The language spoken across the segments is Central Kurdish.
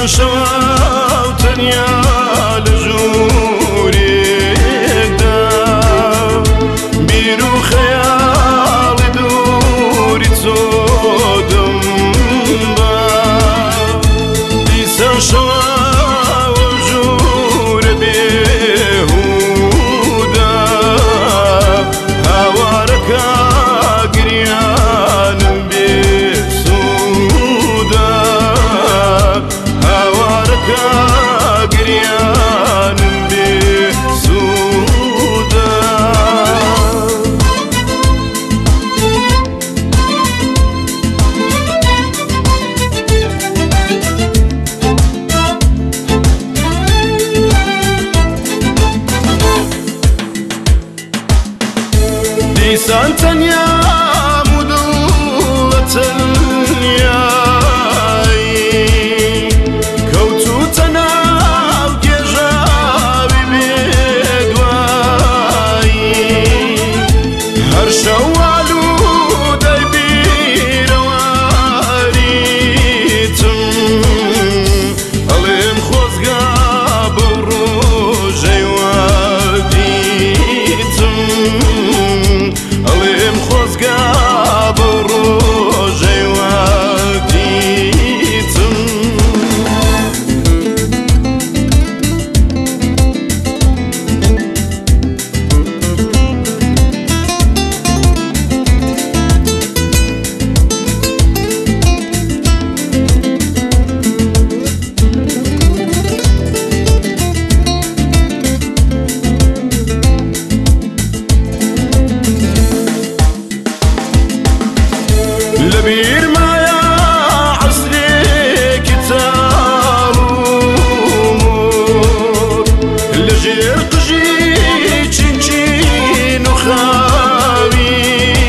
شەوا و تەنیا لە ژوورێکدا بیر و خەیاڵی دووری چۆدم بە دیسان شەوا و ژوورە بێهوودا هاوارەکە گریانم بێسوودا هاوارەکە گریانم بێسوودا دیسان تەنیام و دڵ لە تەنیایی کەوتووتە ناو گێژاوی بێدوایی هەر شەو ئالوودەی بیرەواریتم هەڵێم خۆزگا بەو ڕۆژەی وا دیتم هەڵێم خۆزگا بەو ڕۆژەی وا دیتم لەبیر مایە عەسرێکی تاڵ و مۆر لەژێر قژی چینچین و خاوی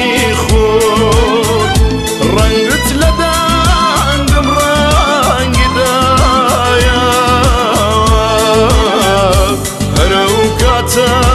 خۆر ڕەنگت لە دانگم ڕەنگی دایە هەرە و کاتە